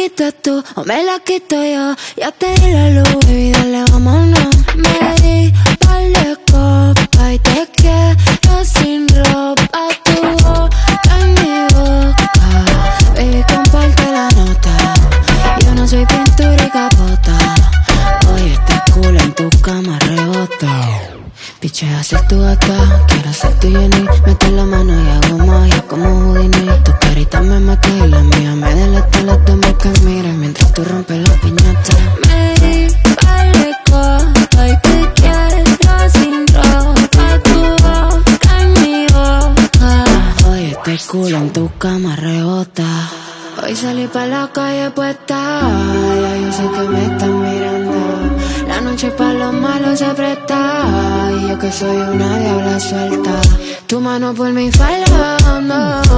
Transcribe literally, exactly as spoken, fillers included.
quitas tú o me la quito yo. Ya te di la luz, baby, dale, vámonos. Me di par de copa y te quiero sin ropa. Tu boca en mi boca, baby, comparte la nota. Yo no soy pintura y capota. Oye, este culo en tu cama rebota. Pichea ser tu gata, quiero ser tu Jenny. Meto la mano y hago magia como Houdini. Tu carita me mata y la mía me delata. Las dos me que miran mientras tú rompes la piñata. Me di par de copa y te quiero sin ropa. Tu boca en mi boca. Oye, este culo en tu cama rebota. Hoy salí pa' la calle puesta, ya yo sé que me están mirando. La noche pa' los malos se presta, y yo que soy una diabla suelta. Tu mano por mi falda,